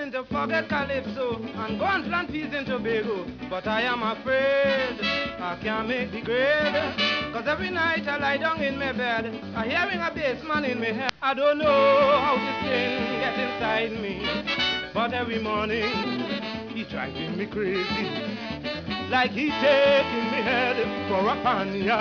trying to forget Calypso and go and plant peas in Tobago. But I am afraid I can't make the grade. Cause every night I lie down in my bed, I hearing a bassman in my head. I don't know how this thing gets inside me, but every morning he driving me crazy, like he taking me head for a pan.